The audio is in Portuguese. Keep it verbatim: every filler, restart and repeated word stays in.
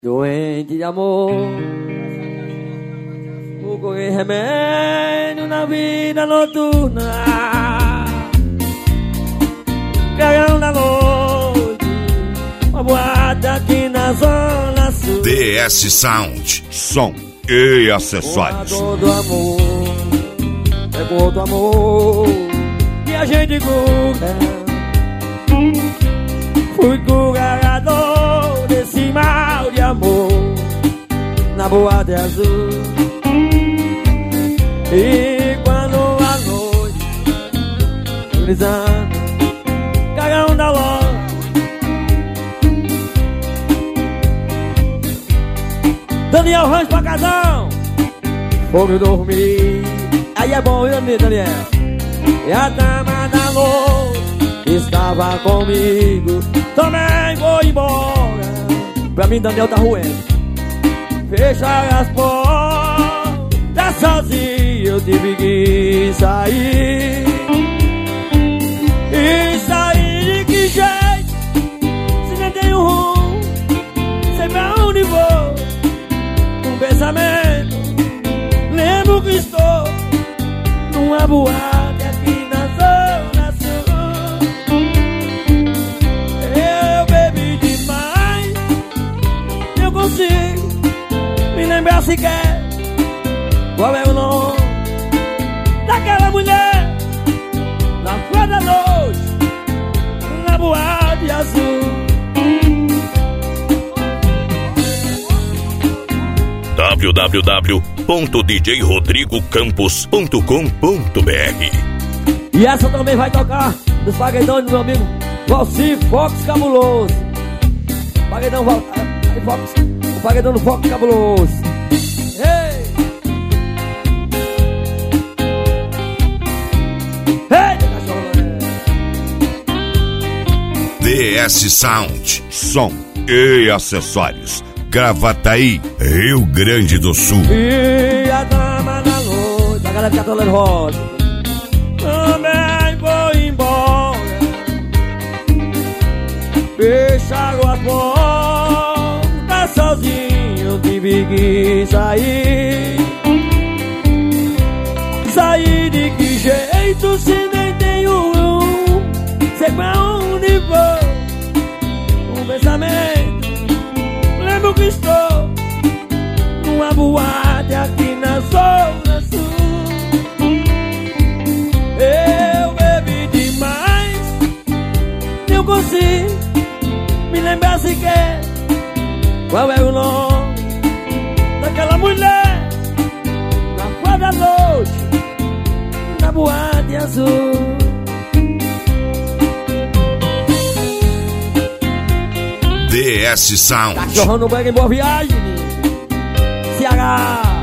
Doente de amor, vou correr remédio na vida noturna. Cagão da noite, uma boate aqui na zona sul. D S Sound, som e acessórios. Com todo amor, é com outro amor que a gente cura. Fui curador desse mal de amor na boate azul. E quando a noite brisando, cagão da loja, Daniel Rancho pra casão, fogo dormir. Aí é bom, viu, Daniel? E a dama da noite estava comigo, também vou embora. Pra mim, Daniel tá ruim. Fechar as portas sozinho, eu tive que sair. E sair de que jeito? Se nem tenho rumo, sei pra onde vou. Um pensamento, lembro que estou numa boate aqui na zona sul. Eu bebi demais, eu consigo me lembrar sequer qual é o nome daquela mulher na flor da noite, na boate azul. w w w ponto d j rodrigo campos ponto com ponto b r. E essa também vai tocar nos paredões do meu amigo Valci Fox Cabuloso. Paredão Val... Aí, Fox. O paredão do Fox Cabuloso. Ei! Ei, cachorro! D S Sound, som e acessórios. Gravataí, Rio Grande do Sul. E a dama da noite, a galera que tá tolando rosa, também vou embora. Fecharam as portas sozinho, eu tive que sair. Sair de que jeito se nem tenho um? Sei pra onde vou. Um pensamento, lembro que estou numa boate aqui na zona sul. Eu bebi demais, não consigo me lembrar sequer qual é o nome daquela mulher na flor da noite, na boate azul. D S Sound. Cachorrão no banho em Boa Viagem, Ceará.